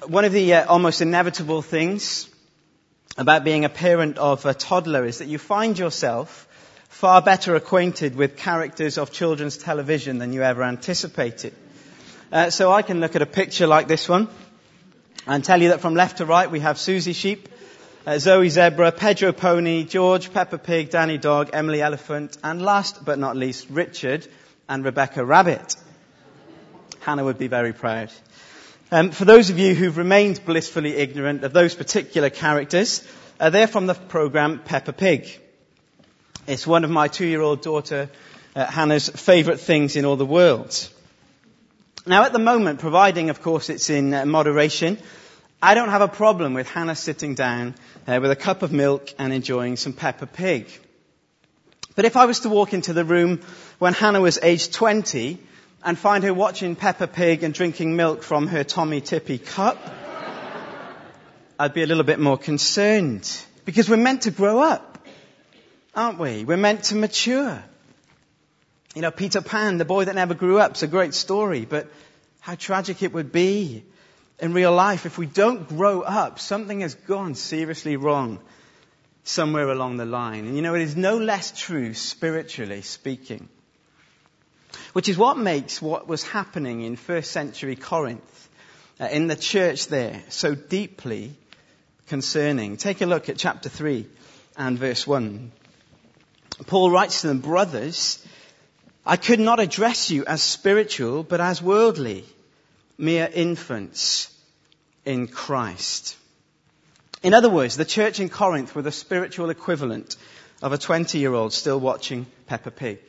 One of the almost inevitable things about being a parent of a toddler is that you find yourself far better acquainted with characters of children's television than you ever anticipated. So I can look at a picture like this one and tell you that from left to right we have Susie Sheep, Zoe Zebra, Pedro Pony, George, Peppa Pig, Danny Dog, Emily Elephant, and last but not least, Richard and Rebecca Rabbit. Hannah would be very proud. For those of you who've remained blissfully ignorant of those particular characters, they're from the program Peppa Pig. It's one of my 2-year-old daughter Hannah's favourite things in all the world. Now at the moment, providing of course it's in moderation, I don't have a problem with Hannah sitting down with a cup of milk and enjoying some Peppa Pig. But if I was to walk into the room when Hannah was aged 20 and find her watching Peppa Pig and drinking milk from her Tommy Tippy cup, I'd be a little bit more concerned. Because we're meant to grow up, aren't we? We're meant to mature. You know, Peter Pan, the boy that never grew up, is a great story, but how tragic it would be in real life if we don't grow up. Something has gone seriously wrong somewhere along the line. And you know, it is no less true spiritually speaking. Which is what makes what was happening in first century Corinth, in the church there, so deeply concerning. Take a look at chapter 3 and verse 1. Paul writes to them, "Brothers, I could not address you as spiritual, but as worldly, mere infants in Christ." In other words, the church in Corinth were the spiritual equivalent of a 20-year-old still watching Peppa Pig.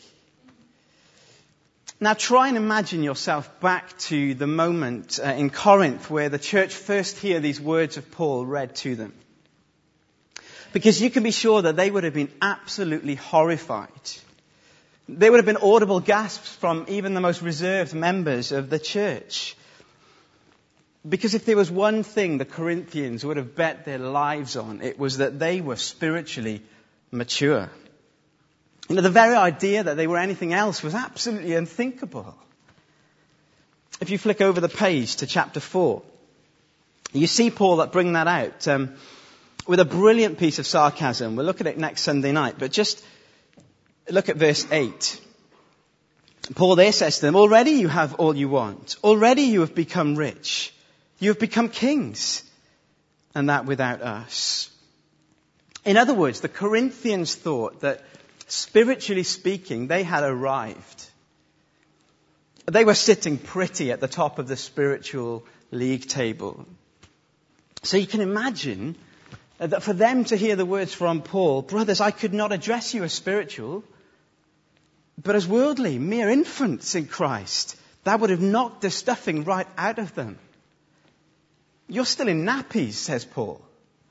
Now try and imagine yourself back to the moment in Corinth where the church first hear these words of Paul read to them. Because you can be sure that they would have been absolutely horrified. There would have been audible gasps from even the most reserved members of the church. Because if there was one thing the Corinthians would have bet their lives on, it was that they were spiritually mature. You know, the very idea that they were anything else was absolutely unthinkable. If you flick over the page to chapter 4, you see Paul bring that out with a brilliant piece of sarcasm. We'll look at it next Sunday night, but just look at verse 8. Paul there says to them, "Already you have all you want. Already you have become rich. You have become kings, and that without us." In other words, the Corinthians thought that spiritually speaking, they had arrived. They were sitting pretty at the top of the spiritual league table. So you can imagine that for them to hear the words from Paul, "Brothers, I could not address you as spiritual, but as worldly, mere infants in Christ," that would have knocked the stuffing right out of them. "You're still in nappies," says Paul.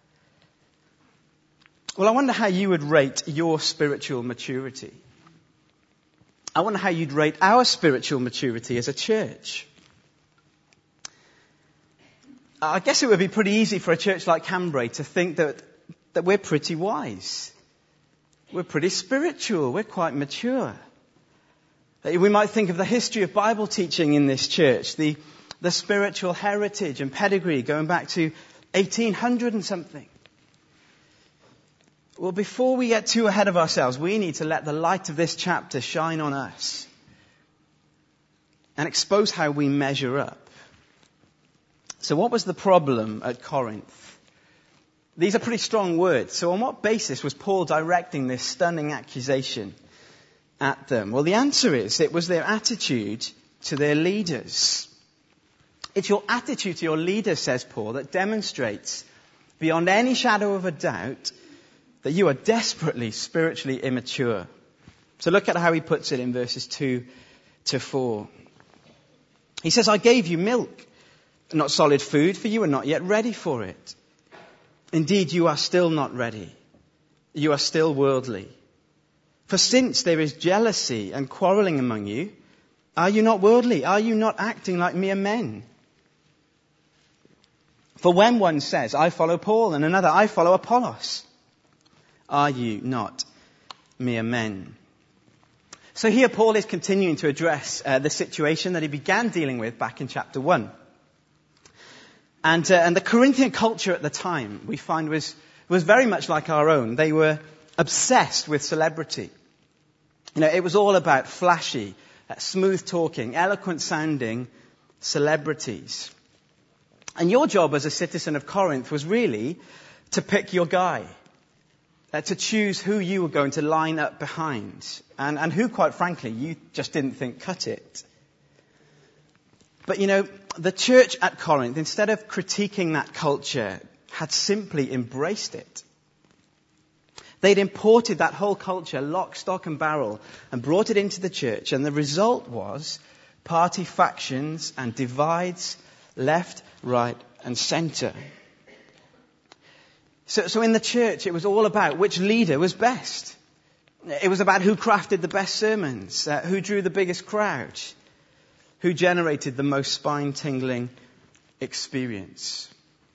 Well, I wonder how you would rate your spiritual maturity. I wonder how you'd rate our spiritual maturity as a church. I guess it would be pretty easy for a church like Cambrai to think that we're pretty wise. We're pretty spiritual. We're quite mature. We might think of the history of Bible teaching in this church, the spiritual heritage and pedigree going back to 1800 and something. Well, before we get too ahead of ourselves, we need to let the light of this chapter shine on us and expose how we measure up. So what was the problem at Corinth? These are pretty strong words. So on what basis was Paul directing this stunning accusation at them? Well, the answer is it was their attitude to their leaders. It's your attitude to your leaders, says Paul, that demonstrates beyond any shadow of a doubt that you are desperately spiritually immature. So look at how he puts it in verses 2 to 4. He says, "I gave you milk, not solid food, for you are not yet ready for it. Indeed, you are still not ready. You are still worldly. For since there is jealousy and quarreling among you, are you not worldly? Are you not acting like mere men? For when one says, 'I follow Paul,' and another, 'I follow Apollos,' are you not mere men?" So here Paul is continuing to address the situation that he began dealing with back in chapter 1. And the Corinthian culture at the time, we find, was very much like our own. They were obsessed with celebrity. It was all about flashy, smooth talking, eloquent sounding celebrities. And your job as a citizen of Corinth was really to pick your guy, to choose who you were going to line up behind, and who, quite frankly, you just didn't think cut it. But the church at Corinth, instead of critiquing that culture, had simply embraced it. They'd imported that whole culture, lock, stock and barrel, and brought it into the church. And the result was party factions and divides left, right and centre. So in the church, it was all about which leader was best. It was about who crafted the best sermons, who drew the biggest crowd, who generated the most spine-tingling experience.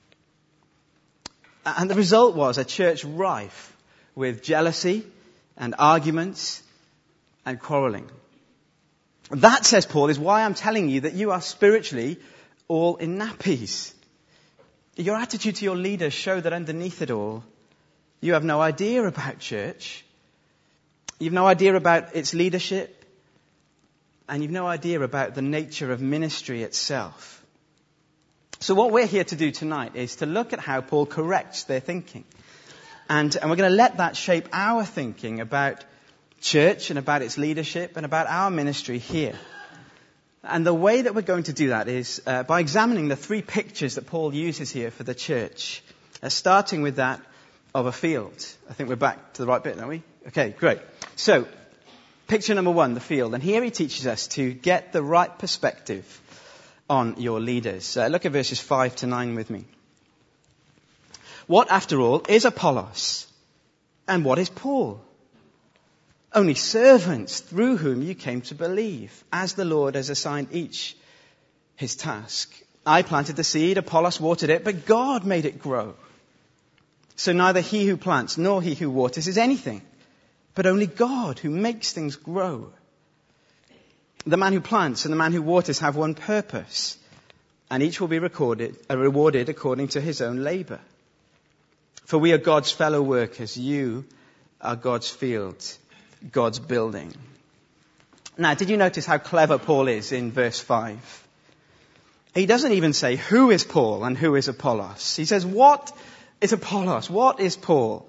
And the result was a church rife with jealousy and arguments and quarrelling. That, says Paul, is why I'm telling you that you are spiritually all in nappies. Your attitude to your leaders show that underneath it all, you have no idea about church. You've no idea about its leadership. And you've no idea about the nature of ministry itself. So what we're here to do tonight is to look at how Paul corrects their thinking. And we're going to let that shape our thinking about church and about its leadership and about our ministry here. And the way that we're going to do that is by examining the three pictures that Paul uses here for the church, starting with that of a field. I think we're back to the right bit, aren't we? Okay, great. So, picture number one, the field. And here he teaches us to get the right perspective on your leaders. Look at verses 5 to 9 with me. What, after all, is Apollos? And what is Paul? Only servants through whom you came to believe, as the Lord has assigned each his task. I planted the seed, Apollos watered it, but God made it grow. So neither he who plants nor he who waters is anything, but only God who makes things grow. The man who plants and the man who waters have one purpose, and each will be rewarded according to his own labor. For we are God's fellow workers. You are God's field, God's building. Now, did you notice how clever Paul is in verse 5? He doesn't even say who is Paul and who is Apollos. He says, what is Apollos? What is Paul?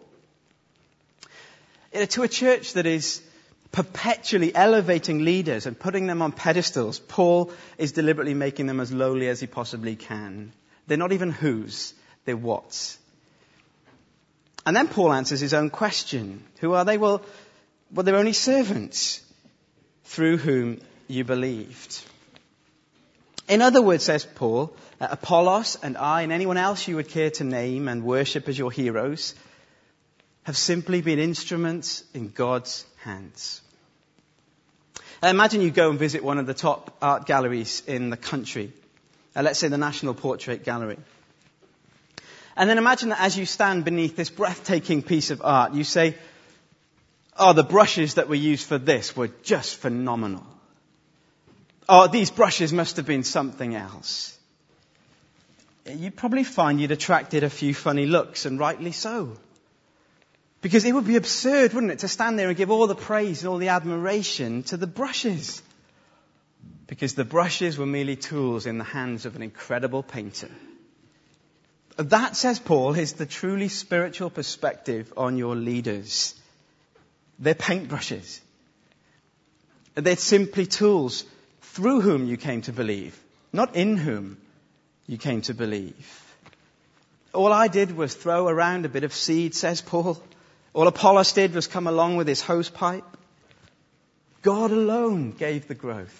To a church that is perpetually elevating leaders and putting them on pedestals, Paul is deliberately making them as lowly as he possibly can. They're not even whos, they're whats. And then Paul answers his own question. Who are they? Well, they're only servants through whom you believed. In other words, says Paul, Apollos and I and anyone else you would care to name and worship as your heroes have simply been instruments in God's hands. Imagine you go and visit one of the top art galleries in the country. Let's say the National Portrait Gallery. And then imagine that as you stand beneath this breathtaking piece of art, you say, oh, the brushes that were used for this were just phenomenal. Oh, these brushes must have been something else. You'd probably find you'd attracted a few funny looks, and rightly so. Because it would be absurd, wouldn't it, to stand there and give all the praise and all the admiration to the brushes. Because the brushes were merely tools in the hands of an incredible painter. That, says Paul, is the truly spiritual perspective on your leaders. They're paintbrushes. They're simply tools through whom you came to believe, not in whom you came to believe. All I did was throw around a bit of seed, says Paul. All Apollos did was come along with his hose pipe. God alone gave the growth.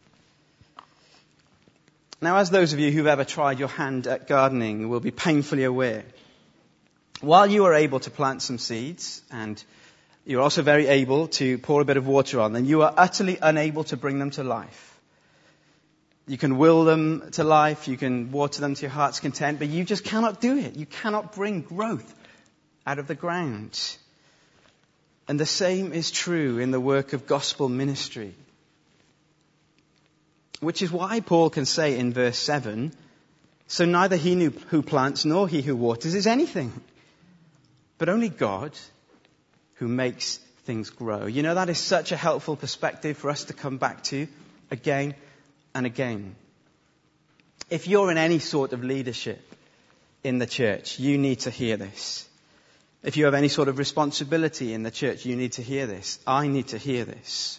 Now, as those of you who've ever tried your hand at gardening will be painfully aware, while you are able to plant some seeds, and you're also very able to pour a bit of water on them, you are utterly unable to bring them to life. You can will them to life, you can water them to your heart's content, but you just cannot do it. You cannot bring growth out of the ground. And the same is true in the work of gospel ministry. Which is why Paul can say in verse 7, So neither he who plants nor he who waters is anything, but only God who makes things grow. You know, that is such a helpful perspective for us to come back to again and again. If you're in any sort of leadership in the church, you need to hear this. If you have any sort of responsibility in the church, you need to hear this. I need to hear this.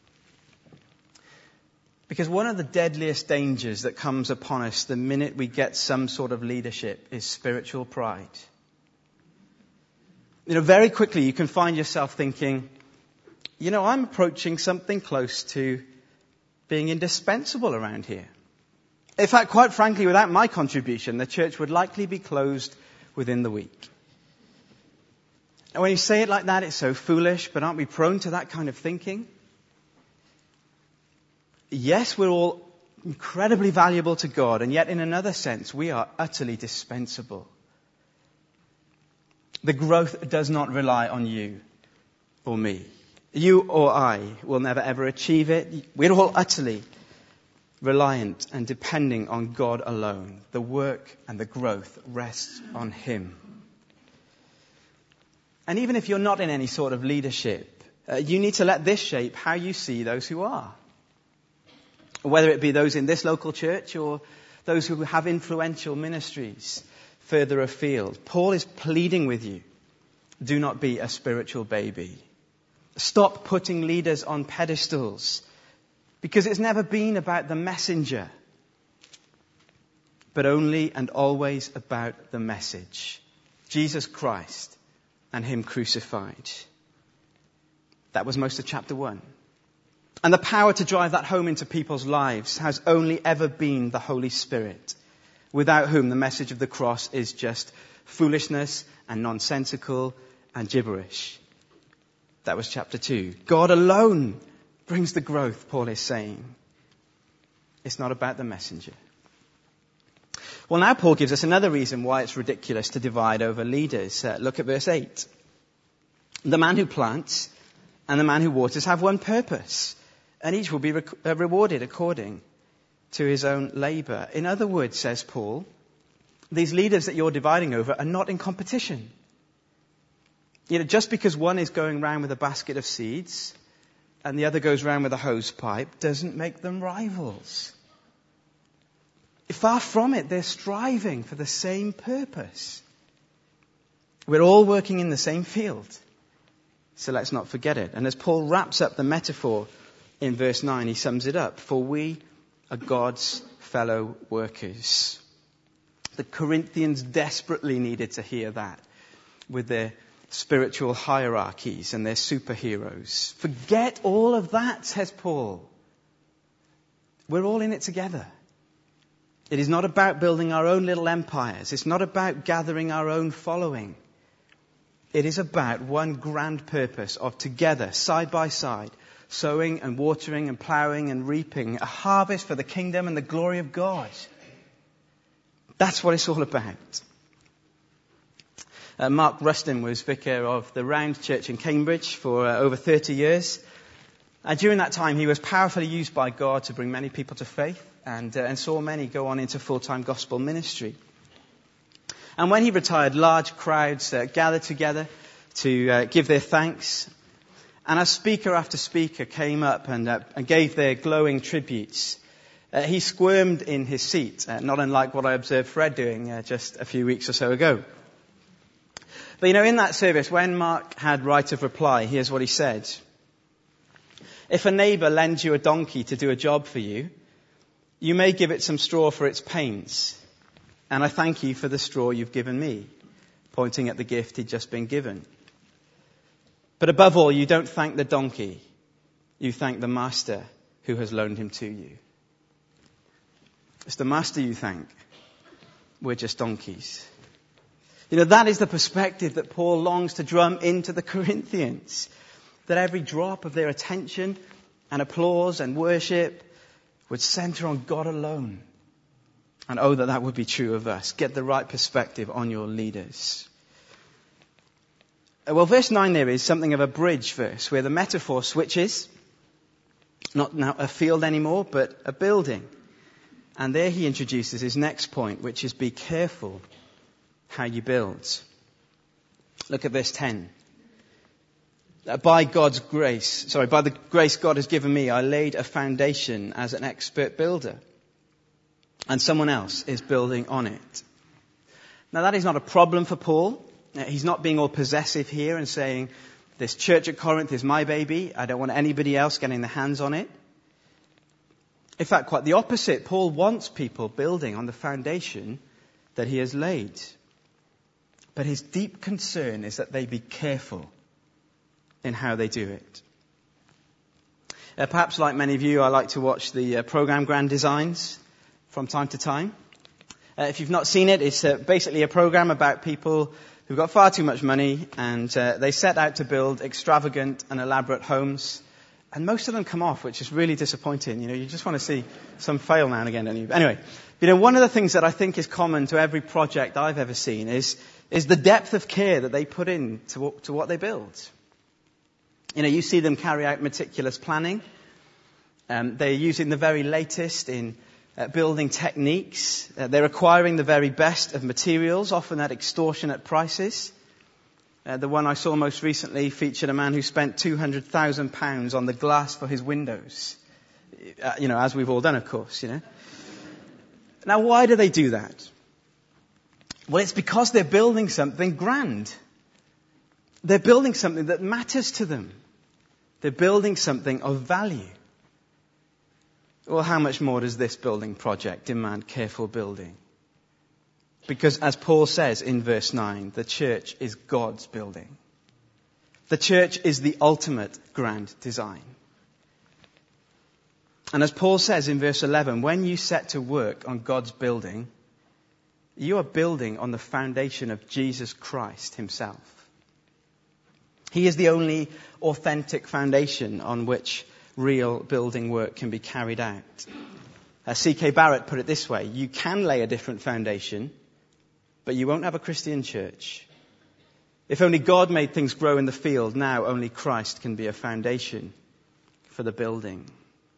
Because one of the deadliest dangers that comes upon us the minute we get some sort of leadership is spiritual pride. You know, very quickly you can find yourself thinking, you know, I'm approaching something close to being indispensable around here. In fact, quite frankly, without my contribution, the church would likely be closed within the week. And when you say it like that, it's so foolish, but aren't we prone to that kind of thinking? Yes, we're all incredibly valuable to God, and yet in another sense, we are utterly dispensable. The growth does not rely on you or me. You or I will never ever achieve it. We're all utterly reliant and depending on God alone. The work and the growth rests on Him. And even if you're not in any sort of leadership, you need to let this shape how you see those who are. Whether it be those in this local church or those who have influential ministries further afield. Paul is pleading with you, do not be a spiritual baby. Stop putting leaders on pedestals, because it's never been about the messenger, but only and always about the message. Jesus Christ and Him crucified. That was most of chapter 1. And the power to drive that home into people's lives has only ever been the Holy Spirit, without whom the message of the cross is just foolishness and nonsensical and gibberish. That was chapter 2. God alone brings the growth, Paul is saying. It's not about the messenger. Well, now Paul gives us another reason why it's ridiculous to divide over leaders. Look at verse 8. The man who plants and the man who waters have one purpose, and each will be rewarded according to his own labor. In other words, says Paul, these leaders that you're dividing over are not in competition. You know, just because one is going round with a basket of seeds and the other goes round with a hose pipe doesn't make them rivals. Far from it, they're striving for the same purpose. We're all working in the same field. So let's not forget it. And as Paul wraps up the metaphor in verse 9, he sums it up. For we are God's fellow workers. The Corinthians desperately needed to hear that with their spiritual hierarchies and their superheroes. Forget all of that, says Paul. We're all in it together. It is not about building our own little empires. It's not about gathering our own following. It is about one grand purpose of together, side by side, sowing and watering and ploughing and reaping a harvest for the kingdom and the glory of God. That's what it's all about. Mark Rustin was vicar of the Round Church in Cambridge for over 30 years. During that time, he was powerfully used by God to bring many people to faith and saw many go on into full-time gospel ministry. And when he retired, large crowds gathered together to give their thanks. And as speaker after speaker came up and gave their glowing tributes, he squirmed in his seat, not unlike what I observed Fred doing just a few weeks or so ago. But you know, in that service, when Mark had right of reply, here's what he said. If a neighbour lends you a donkey to do a job for you, you may give it some straw for its pains. And I thank you for the straw you've given me, pointing at the gift he'd just been given. But above all, you don't thank the donkey. You thank the master who has loaned him to you. It's the master you thank. We're just donkeys. You know, that is the perspective that Paul longs to drum into the Corinthians. That every drop of their attention and applause and worship would center on God alone. And oh, that would be true of us. Get the right perspective on your leaders. Well, verse 9 there is something of a bridge verse where the metaphor switches. Not now a field anymore, but a building. And there he introduces his next point, which is be careful how you build. Look at verse 10. By the grace God has given me, I laid a foundation as an expert builder, and someone else is building on it. Now that is not a problem for Paul. He's not being all possessive here and saying, this church at Corinth is my baby, I don't want anybody else getting their hands on it. In fact, quite the opposite. Paul wants people building on the foundation that he has laid. But his deep concern is that they be careful in how they do it. Perhaps like many of you, I like to watch the program Grand Designs from time to time. If you've not seen it, it's basically a program about people who've got far too much money and they set out to build extravagant and elaborate homes. And most of them come off, which is really disappointing. You just want to see some fail now and again, don't you? Anyway, one of the things that I think is common to every project I've ever seen is the depth of care that they put in to what they build. You see them carry out meticulous planning. They're using the very latest in building techniques. They're acquiring the very best of materials, often at extortionate prices. The one I saw most recently featured a man who spent £200,000 on the glass for his windows. As we've all done, of course, Now, why do they do that? Well, it's because they're building something grand. They're building something that matters to them. They're building something of value. Well, how much more does this building project demand careful building? Because as Paul says in verse 9, the church is God's building. The church is the ultimate grand design. And as Paul says in verse 11, when you set to work on God's building, you are building on the foundation of Jesus Christ himself. He is the only authentic foundation on which real building work can be carried out. C.K. Barrett put it this way: you can lay a different foundation, but you won't have a Christian church. If only God made things grow in the field, now only Christ can be a foundation for the building.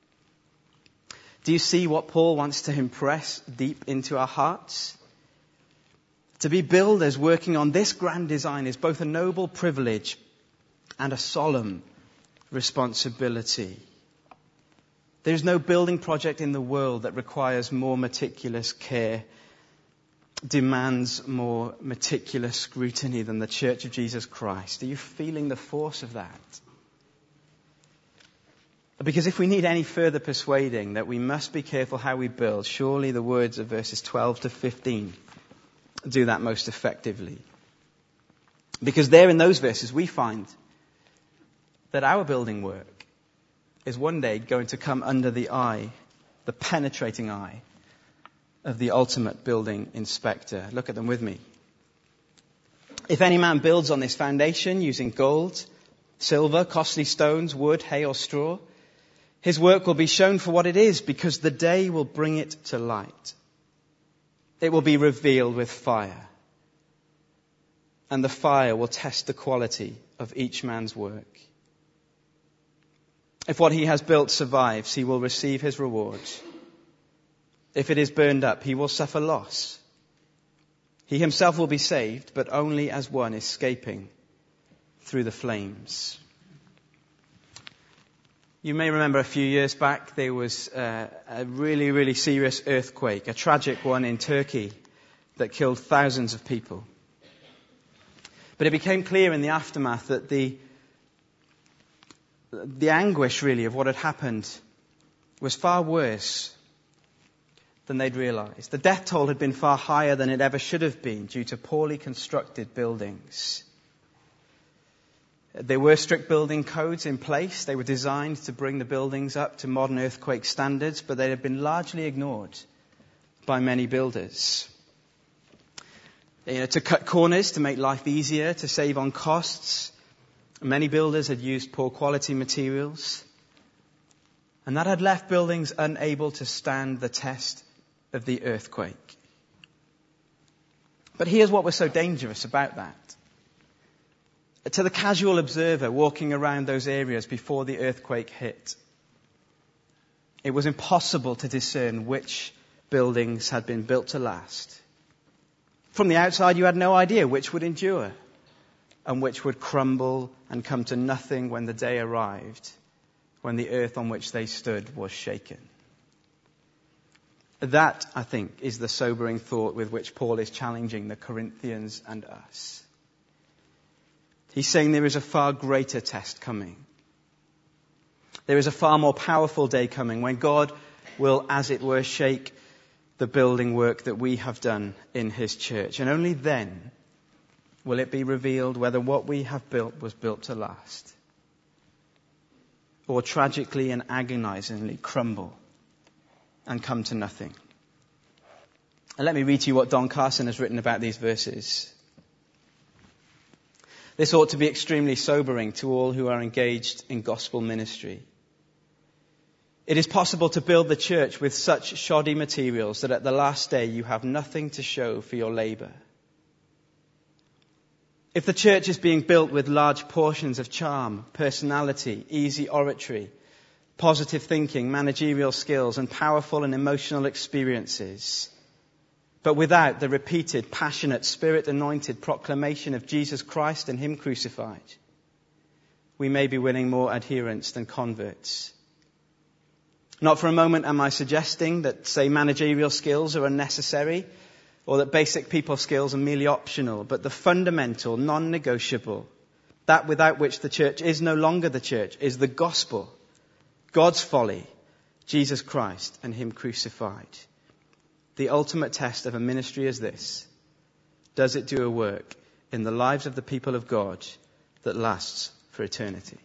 Do you see what Paul wants to impress deep into our hearts? To be builders working on this grand design is both a noble privilege and a solemn responsibility. There's no building project in the world that requires more meticulous care, demands more meticulous scrutiny than the Church of Jesus Christ. Are you feeling the force of that? Because if we need any further persuading that we must be careful how we build, surely the words of verses 12 to 15 do that most effectively. Because there in those verses we find that our building work is one day going to come under the eye, the penetrating eye, of the ultimate building inspector. Look at them with me. If any man builds on this foundation using gold, silver, costly stones, wood, hay or straw, his work will be shown for what it is, because the day will bring it to light. It will be revealed with fire, and the fire will test the quality of each man's work. If what he has built survives, he will receive his reward. If it is burned up, he will suffer loss. He himself will be saved, but only as one escaping through the flames. You may remember a few years back there was a really, really serious earthquake, a tragic one in Turkey that killed thousands of people. But it became clear in the aftermath that the anguish really of what had happened was far worse than they'd realized. The death toll had been far higher than it ever should have been due to poorly constructed buildings. There were strict building codes in place. They were designed to bring the buildings up to modern earthquake standards, but they had been largely ignored by many builders. To cut corners, to make life easier, to save on costs, many builders had used poor quality materials, and that had left buildings unable to stand the test of the earthquake. But here's what was so dangerous about that. To the casual observer walking around those areas before the earthquake hit, it was impossible to discern which buildings had been built to last. From the outside, you had no idea which would endure and which would crumble and come to nothing when the day arrived, when the earth on which they stood was shaken. That, I think, is the sobering thought with which Paul is challenging the Corinthians and us. He's saying there is a far greater test coming. There is a far more powerful day coming when God will, as it were, shake the building work that we have done in his church. And only then will it be revealed whether what we have built was built to last, or tragically and agonizingly crumble and come to nothing. And let me read to you what Don Carson has written about these verses. This ought to be extremely sobering to all who are engaged in gospel ministry. It is possible to build the church with such shoddy materials that at the last day you have nothing to show for your labor. If the church is being built with large portions of charm, personality, easy oratory, positive thinking, managerial skills, and powerful and emotional experiences, but without the repeated, passionate, spirit-anointed proclamation of Jesus Christ and him crucified, we may be winning more adherents than converts. Not for a moment am I suggesting that, say, managerial skills are unnecessary or that basic people skills are merely optional, but the fundamental, non-negotiable, that without which the church is no longer the church, is the gospel, God's folly, Jesus Christ and him crucified. The ultimate test of a ministry is this: does it do a work in the lives of the people of God that lasts for eternity?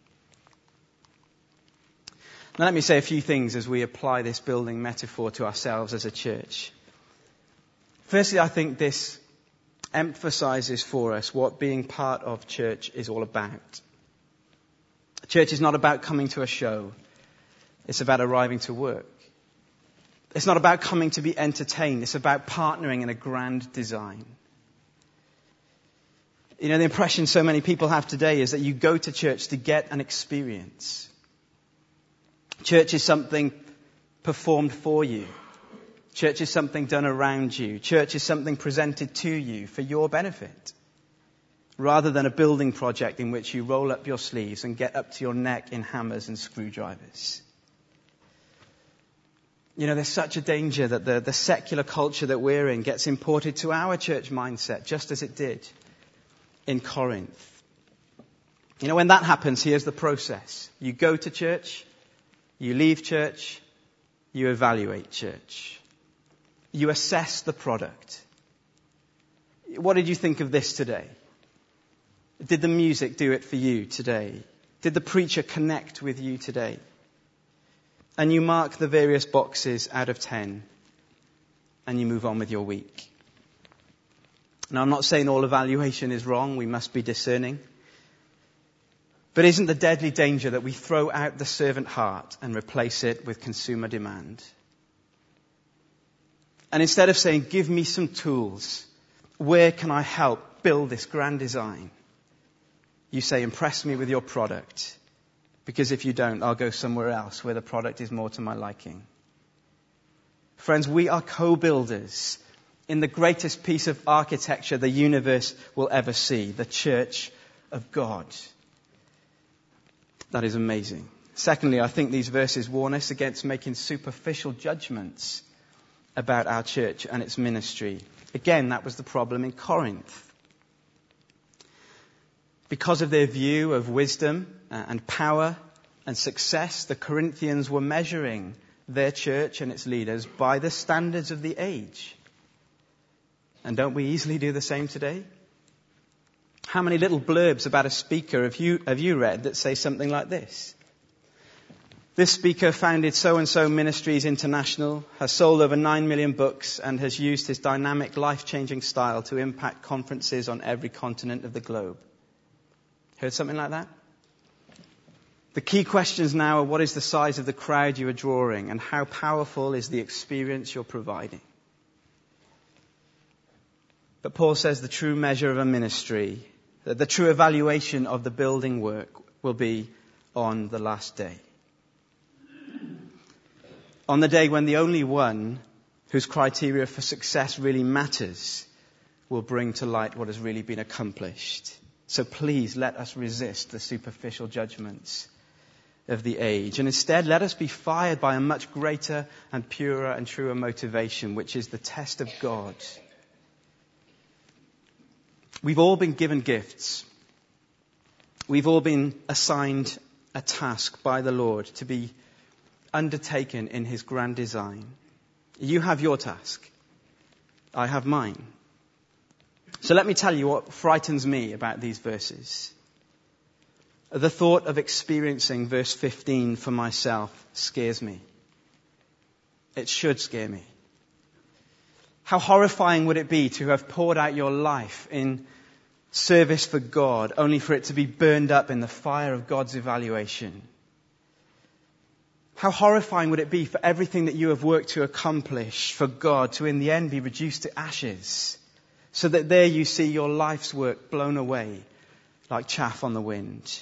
Now let me say a few things as we apply this building metaphor to ourselves as a church. Firstly, I think this emphasizes for us what being part of church is all about. Church is not about coming to a show. It's about arriving to work. It's not about coming to be entertained. It's about partnering in a grand design. You know, the impression so many people have today is that you go to church to get an experience. Church is something performed for you. Church is something done around you. Church is something presented to you for your benefit, rather than a building project in which you roll up your sleeves and get up to your neck in hammers and screwdrivers. You know, there's such a danger that the secular culture that we're in gets imported to our church mindset, just as it did in Corinth. You know, when that happens, here's the process. You go to church, you leave church, you evaluate church. You assess the product. What did you think of this today? Did the music do it for you today? Did the preacher connect with you today? And you mark the various boxes out of 10 and you move on with your week. Now, I'm not saying all evaluation is wrong. We must be discerning. But isn't the deadly danger that we throw out the servant heart and replace it with consumer demand? And instead of saying, give me some tools, where can I help build this grand design? You say, impress me with your product. Because if you don't, I'll go somewhere else where the product is more to my liking. Friends, we are co-builders in the greatest piece of architecture the universe will ever see, the church of God. That is amazing. Secondly, I think these verses warn us against making superficial judgments about our church and its ministry. Again, that was the problem in Corinth. Because of their view of wisdom and power and success, the Corinthians were measuring their church and its leaders by the standards of the age. And don't we easily do the same today? How many little blurbs about a speaker have you read that say something like this? This speaker founded so-and-so Ministries International, has sold over 9 million books, and has used his dynamic, life-changing style to impact conferences on every continent of the globe. Heard something like that? The key questions now are, what is the size of the crowd you are drawing, and how powerful is the experience you're providing? But Paul says the true measure of a ministry, that the true evaluation of the building work will be on the last day. On the day when the only one whose criteria for success really matters, will bring to light what has really been accomplished. So please let us resist the superficial judgments of the age. And instead, let us be fired by a much greater and purer and truer motivation, which is the test of God. We've all been given gifts. We've all been assigned a task by the Lord to be undertaken in his grand design. You have your task. I have mine. So let me tell you what frightens me about these verses. The thought of experiencing verse 15 for myself scares me. It should scare me. How horrifying would it be to have poured out your life in service for God, only for it to be burned up in the fire of God's evaluation? How horrifying would it be for everything that you have worked to accomplish for God to in the end be reduced to ashes, so that there you see your life's work blown away like chaff on the wind?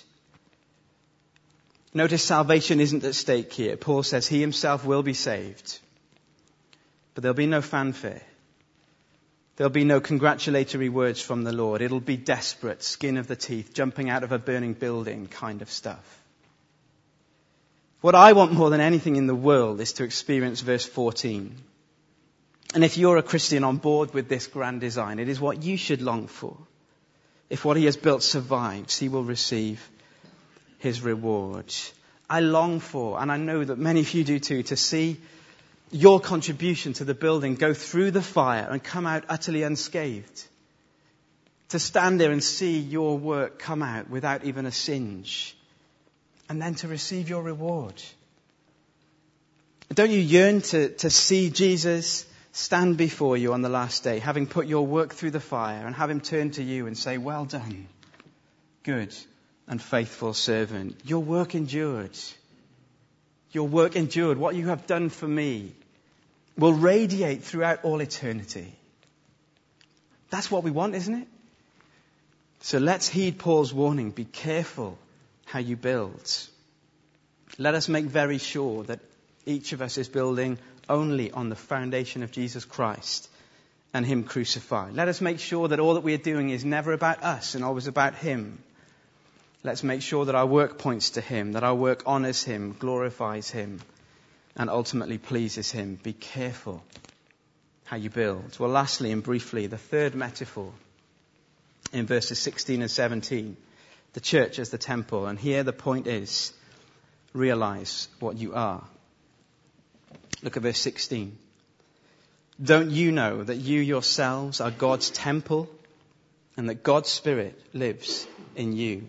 Notice salvation isn't at stake here. Paul says he himself will be saved, but there'll be no fanfare. There'll be no congratulatory words from the Lord. It'll be desperate, skin of the teeth, jumping out of a burning building kind of stuff. What I want more than anything in the world is to experience verse 14. And if you're a Christian on board with this grand design, it is what you should long for. If what he has built survives, he will receive his reward. I long for, and I know that many of you do too, to see your contribution to the building go through the fire and come out utterly unscathed. To stand there and see your work come out without even a singe. And then to receive your reward. Don't you yearn to see Jesus stand before you on the last day, having put your work through the fire, and have him turn to you and say, "Well done, good and faithful servant. Your work endured. Your work endured. What you have done for me will radiate throughout all eternity." That's what we want, isn't it? So let's heed Paul's warning. Be careful how you build. Let us make very sure that each of us is building only on the foundation of Jesus Christ and him crucified. Let us make sure that all that we are doing is never about us and always about him. Let's make sure that our work points to him, that our work honors him, glorifies him, and ultimately pleases him. Be careful how you build. Well, lastly and briefly, the third metaphor in verses 16 and 17, the church as the temple. And here the point is, realize what you are. Look at verse 16. Don't you know that you yourselves are God's temple and that God's Spirit lives in you?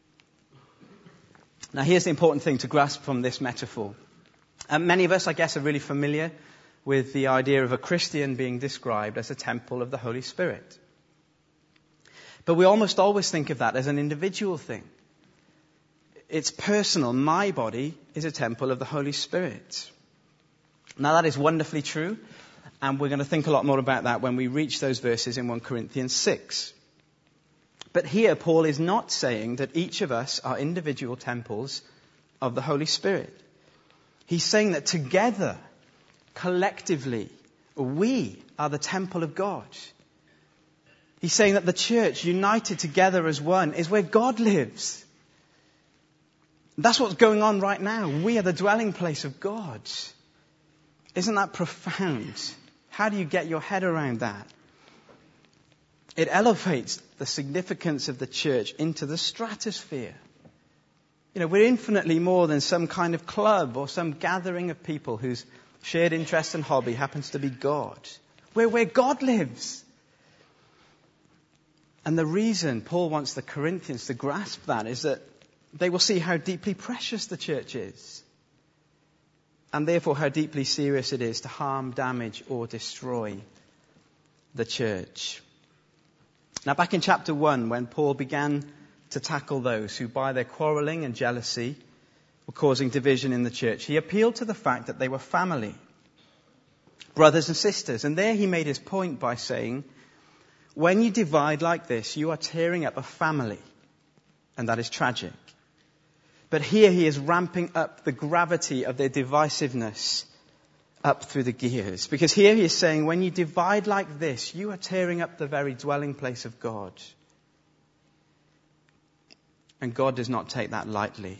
Now here's the important thing to grasp from this metaphor. Many of us, I guess, are really familiar with the idea of a Christian being described as a temple of the Holy Spirit. But we almost always think of that as an individual thing. It's personal. My body is a temple of the Holy Spirit. Now that is wonderfully true, and we're going to think a lot more about that when we reach those verses in 1 Corinthians 6. But here Paul is not saying that each of us are individual temples of the Holy Spirit. He's saying that together, collectively, we are the temple of God. He's saying that the church, united together as one, is where God lives. That's what's going on right now. We are the dwelling place of God. Isn't that profound? How do you get your head around that? It elevates the significance of the church into the stratosphere. You know, we're infinitely more than some kind of club or some gathering of people whose shared interest and hobby happens to be God. We're where God lives. And the reason Paul wants the Corinthians to grasp that is that they will see how deeply precious the church is. And therefore how deeply serious it is to harm, damage, or destroy the church. Now back in chapter 1, when Paul began to tackle those who by their quarreling and jealousy were causing division in the church, he appealed to the fact that they were family, brothers and sisters. And there he made his point by saying, when you divide like this, you are tearing up a family. And that is tragic. But here he is ramping up the gravity of their divisiveness up through the gears. Because here he is saying, when you divide like this, you are tearing up the very dwelling place of God. And God does not take that lightly.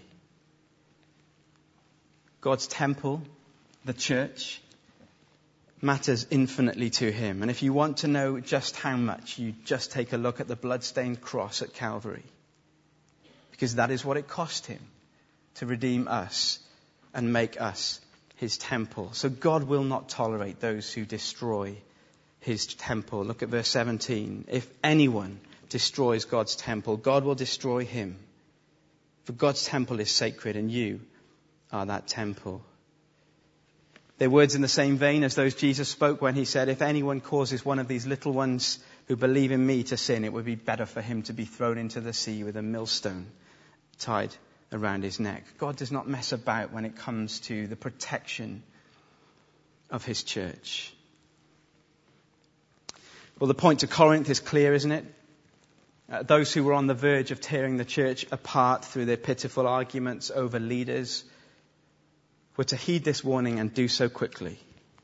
God's temple, the church, matters infinitely to him. And if you want to know just how much, you just take a look at the bloodstained cross at Calvary. Because that is what it cost him to redeem us and make us his temple. So God will not tolerate those who destroy his temple. Look at verse 17. If anyone destroys God's temple, God will destroy him. For God's temple is sacred, and you are that temple. They're words in the same vein as those Jesus spoke when he said, if anyone causes one of these little ones who believe in me to sin, it would be better for him to be thrown into the sea with a millstone tied around his neck. God does not mess about when it comes to the protection of his church. Well, the point to Corinth is clear, isn't it? Those who were on the verge of tearing the church apart through their pitiful arguments over leaders were to heed this warning and do so quickly.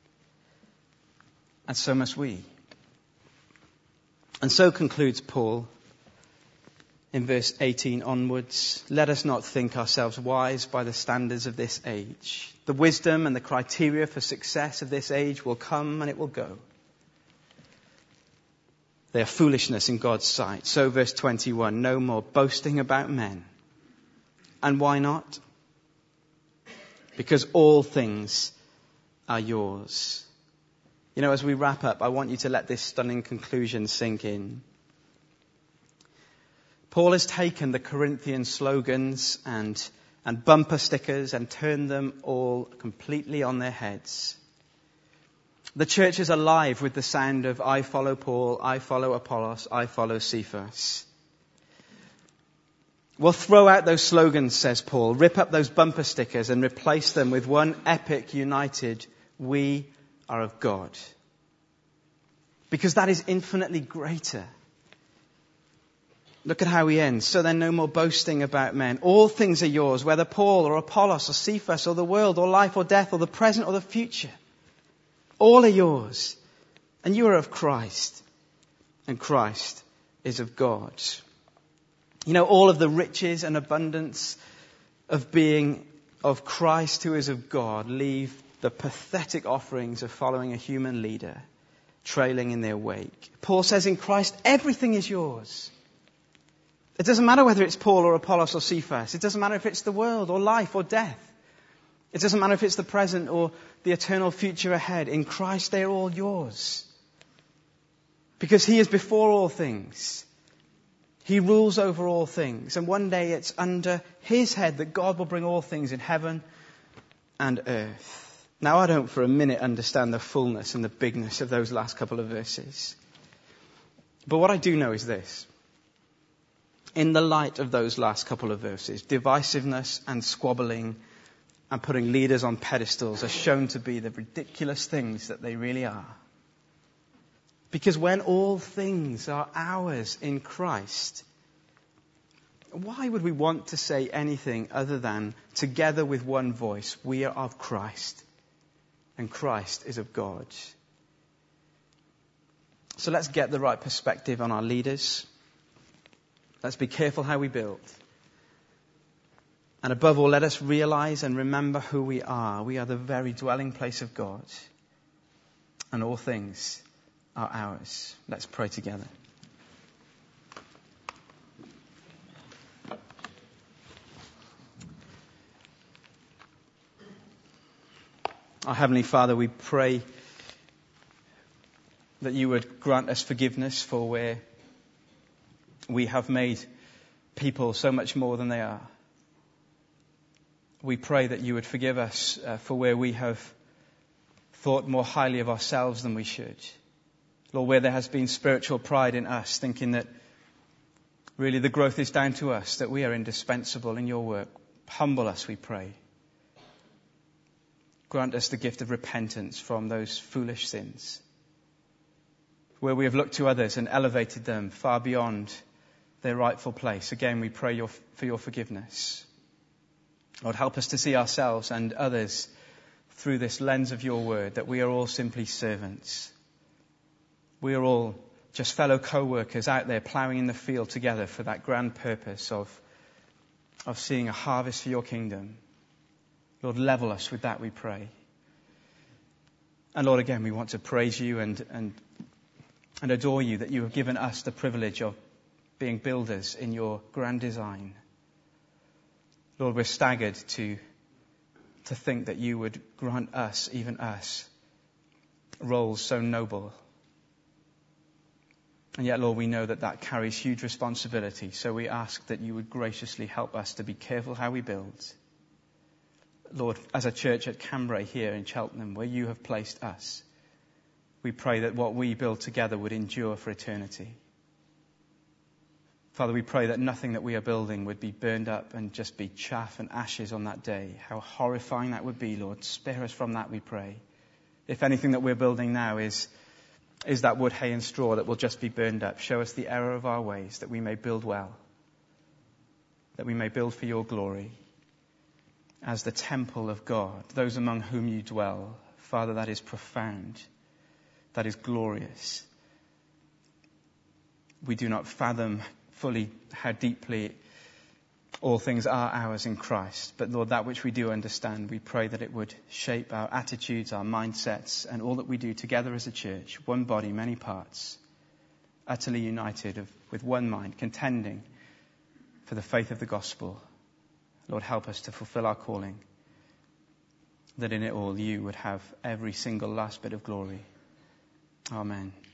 And so must we. And so concludes Paul in verse 18 onwards. Let us not think ourselves wise by the standards of this age. The wisdom and the criteria for success of this age will come and it will go. They are foolishness in God's sight. So verse 21, no more boasting about men. And why not? Because all things are yours. You know, as we wrap up, I want you to let this stunning conclusion sink in. Paul has taken the Corinthian slogans and bumper stickers and turned them all completely on their heads. The church is alive with the sound of I follow Paul, I follow Apollos, I follow Cephas. Well, throw out those slogans, says Paul. Rip up those bumper stickers and replace them with one epic, united, we are of God. Because that is infinitely greater. Look at how he ends. So then no more boasting about men. All things are yours, whether Paul or Apollos or Cephas or the world or life or death or the present or the future. All are yours. And you are of Christ. And Christ is of God. You know, all of the riches and abundance of being of Christ who is of God leave the pathetic offerings of following a human leader trailing in their wake. Paul says in Christ, everything is yours. It doesn't matter whether it's Paul or Apollos or Cephas. It doesn't matter if it's the world or life or death. It doesn't matter if it's the present or the eternal future ahead. In Christ, they're all yours. Because he is before all things. He rules over all things. And one day it's under his head that God will bring all things in heaven and earth. Now, I don't for a minute understand the fullness and the bigness of those last couple of verses. But what I do know is this. In the light of those last couple of verses, divisiveness and squabbling and putting leaders on pedestals are shown to be the ridiculous things that they really are. Because when all things are ours in Christ, why would we want to say anything other than, together with one voice, we are of Christ, and Christ is of God? So let's get the right perspective on our leaders. Let's be careful how we build. And above all, let us realize and remember who we are. We are the very dwelling place of God. And all things are ours. Let's pray together. Our Heavenly Father, we pray that you would grant us forgiveness for where we have made people so much more than they are. We pray that you would forgive us for where we have thought more highly of ourselves than we should. Lord, where there has been spiritual pride in us, thinking that really the growth is down to us, that we are indispensable in your work. Humble us, we pray. Grant us the gift of repentance from those foolish sins. Where we have looked to others and elevated them far beyond their rightful place. Again, we pray for your forgiveness. Lord, help us to see ourselves and others through this lens of your word, that we are all simply servants. We are all just fellow co-workers out there ploughing in the field together for that grand purpose of seeing a harvest for your kingdom. Lord, level us with that, we pray. And Lord, again, we want to praise you and adore you that you have given us the privilege of being builders in your grand design. Lord, we're staggered to think that you would grant us, even us, roles so noble. And yet, Lord, we know that that carries huge responsibility. So we ask that you would graciously help us to be careful how we build. Lord, as a church at Cambrai here in Cheltenham, where you have placed us, we pray that what we build together would endure for eternity. Father, we pray that nothing that we are building would be burned up and just be chaff and ashes on that day. How horrifying that would be, Lord. Spare us from that, we pray. If anything that we're building now is that wood, hay and straw that will just be burned up, show us the error of our ways, that we may build well, that we may build for your glory as the temple of God, those among whom you dwell. Father, that is profound. That is glorious. We do not fathom fully how deeply all things are ours in Christ. But Lord, that which we do understand, we pray that it would shape our attitudes, our mindsets, and all that we do together as a church, one body, many parts, utterly united with one mind, contending for the faith of the gospel. Lord, help us to fulfill our calling, that in it all you would have every single last bit of glory. Amen.